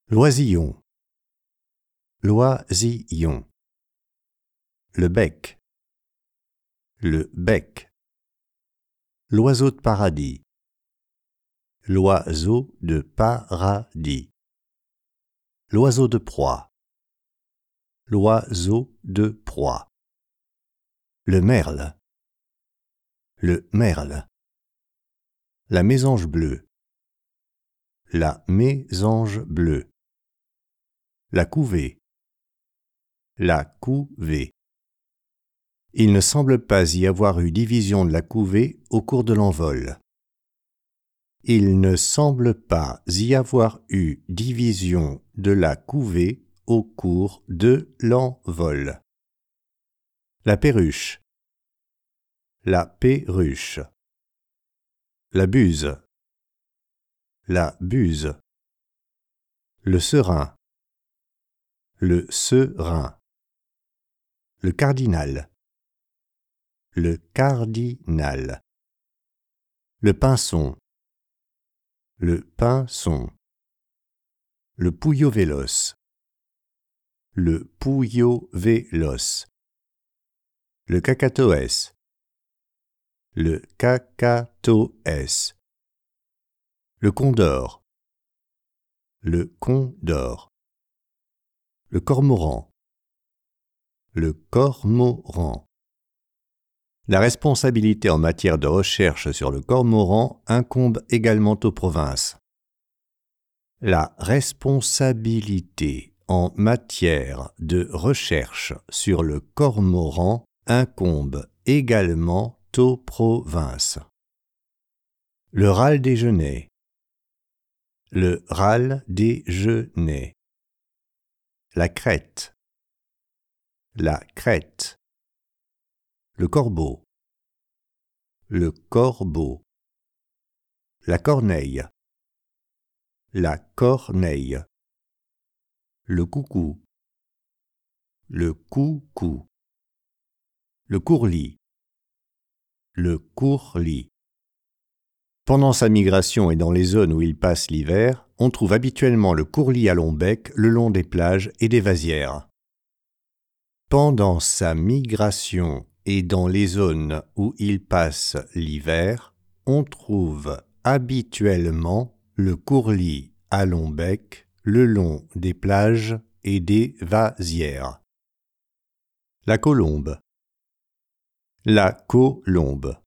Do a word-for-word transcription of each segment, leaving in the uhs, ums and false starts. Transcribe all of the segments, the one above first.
L'oisillon. L'oisillon. Le bec. Le bec. L'oiseau de paradis. L'oiseau de paradis. L'oiseau de proie. L'oiseau de proie. Le merle. Le merle. La mésange bleue. La mésange bleue. La couvée. La couvée. Il ne semble pas y avoir eu division de la couvée au cours de l'envol. Il ne semble pas y avoir eu division de la couvée au cours de l'envol. La perruche. La perruche. La buse. La buse. Le serin. Le serin. Le cardinal. Le cardinal. Le pinson. Le pinson. Le pouillot véloce. Le pouillot véloce. Le cacatoès. Le cacatoès. Le condor. Le condor. Le cormoran. Le cormoran. La responsabilité en matière de recherche sur le cormoran incombe également aux provinces. La responsabilité en matière de recherche sur le cormoran incombe également aux provinces. Le râle déjeuner. Le râle déjeuner. La crête. La crête. Le corbeau. Le corbeau. La corneille. La corneille. Le coucou. Le coucou. Le courlis. Le courlis. Pendant sa migration et dans les zones où il passe l'hiver, on trouve habituellement le courlis à long bec le long des plages et des vasières. Pendant sa migration et dans les zones où il passe l'hiver, on trouve habituellement le courlis à long bec le long des plages et des vasières. La colombe. La colombe.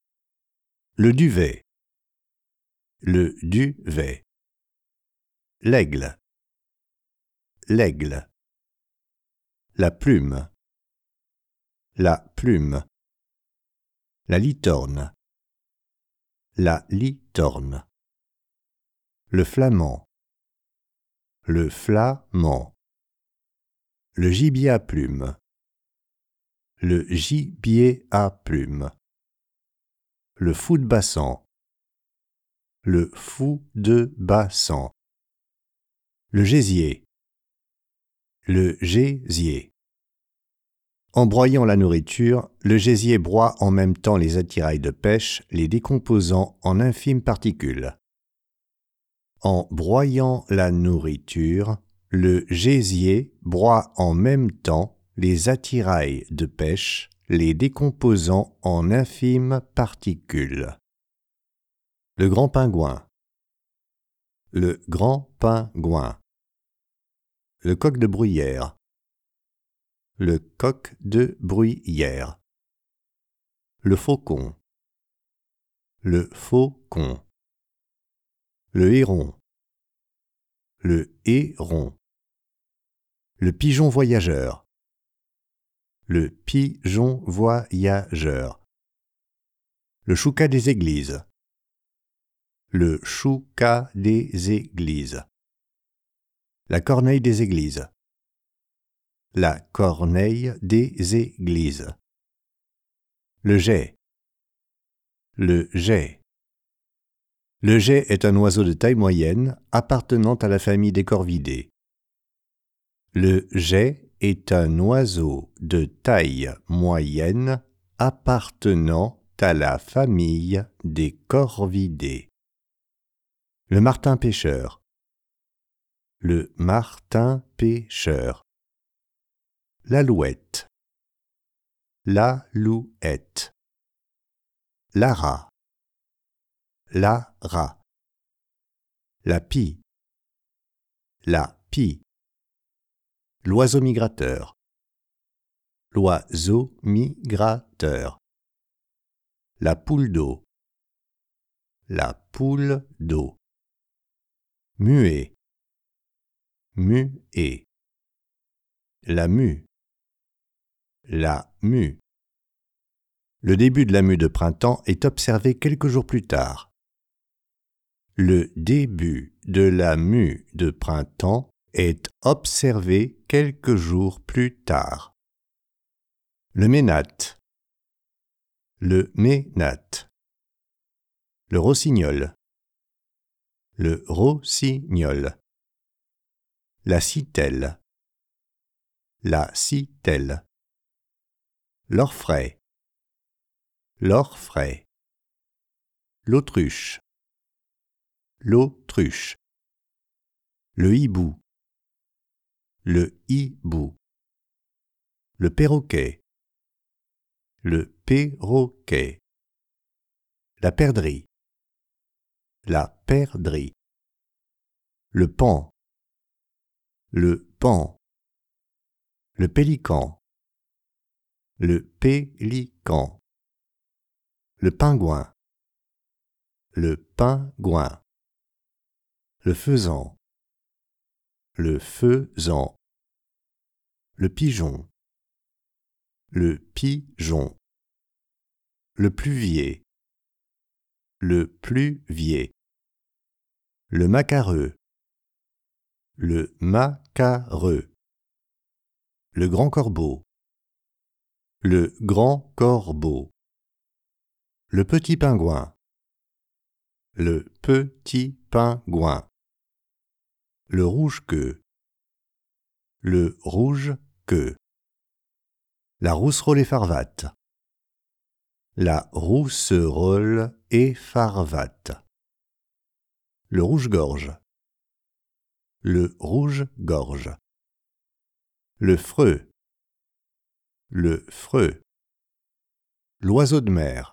Le duvet. Le duvet. L'aigle. L'aigle. La plume. La plume. La litorne. La litorne. Le flamand. Le flamand. Le gibier à plumes. Le gibier à plumes. Le fou de bassan. Le fou de bassan. Le gésier. Le gésier. En broyant la nourriture, le gésier broie en même temps les attirails de pêche, les décomposant en infimes particules. En broyant la nourriture, le gésier broie en même temps les attirails de pêche, les décomposant en infimes particules. Le grand pingouin. Le grand pingouin. Le coq de bruyère. Le coq de bruyère. Le faucon. Le faucon. Le héron. Le héron. Le pigeon voyageur. Le pigeon voyageur. Le choucas des églises. Le choucas des églises. La corneille des églises. La corneille des églises. Le geai. Le geai. Le geai est un oiseau de taille moyenne appartenant à la famille des corvidés. Le geai est un oiseau de taille moyenne appartenant à la famille des corvidés. Le martin pêcheur. le martin pêcheur, l'alouette, la louette, l'ara, la rat, la pie, la pie, l'oiseau migrateur, l'oiseau migrateur, la poule d'eau, la poule d'eau, muet, muet, la mue, la mue. Le début de la mue de printemps est observé quelques jours plus tard. Le début de la mue de printemps est observé quelques jours plus tard. Le ménate, le ménate, le rossignol, le rossignol, la citelle, la citelle, l'orfraie, l'orfraie, l'autruche, l'autruche, le hibou, le hibou, le perroquet, le perroquet, la perdrix, la perdrix, le paon, le paon, le pélican, le pélican, le pingouin, le pingouin, le faisan, le faisan, le pigeon, le pigeon, le pluvier, le pluvier, le macareux, le macareux, le grand corbeau, le grand corbeau, le petit pingouin, le petit pingouin, le rouge-queue, le rouge-queue, la rousserolle effarvate, la rousserolle effarvate, le rouge-gorge, le rouge-gorge, le freux, le freux, l'oiseau de mer,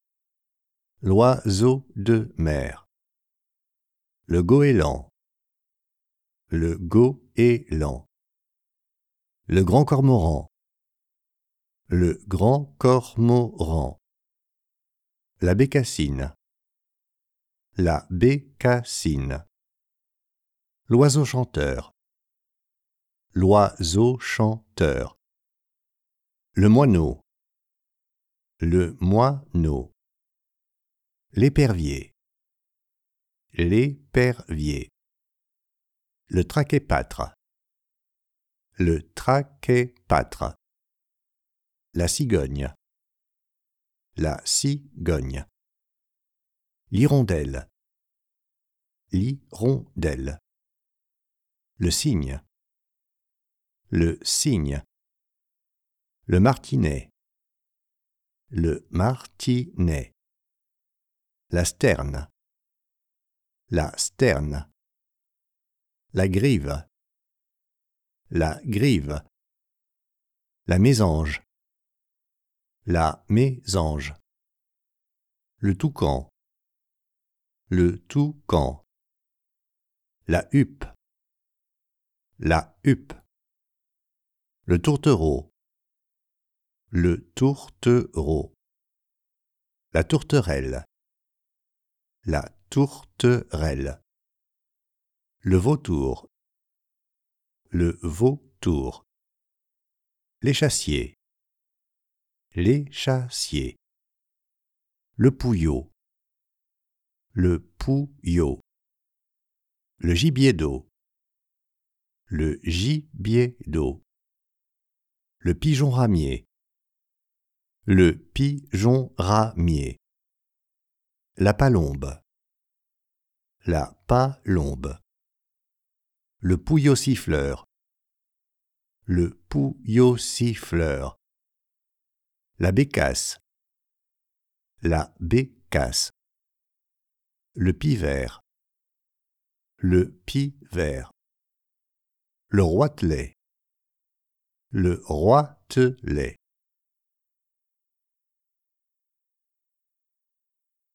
l'oiseau de mer, le goéland, le goéland, le grand cormoran, le grand cormoran, la bécassine, la bécassine, l'oiseau chanteur, l'oiseau chanteur, le moineau, le moineau, l'épervier, l'épervier, le trachépâtre, le trachépâtre, la cigogne, la cigogne, l'hirondelle, l'hirondelle, le cygne, le cygne, le martinet, le martinet, la sterne, la sterne, la grive, la grive, la mésange, la mésange, le toucan, le toucan, la huppe, la huppe, le tourtereau, le tourtereau, la tourterelle, la tourterelle, le vautour, le vautour, l'échassier, l'échassier, le pouillot, le pouillot, le gibier d'eau, le gibier d'eau, le pigeon ramier, le pigeon ramier, la palombe, la palombe, le pouillot siffleur, le pouillot siffleur, la bécasse, la bécasse, le pivert, le pivert, le roitelet, le roitelet.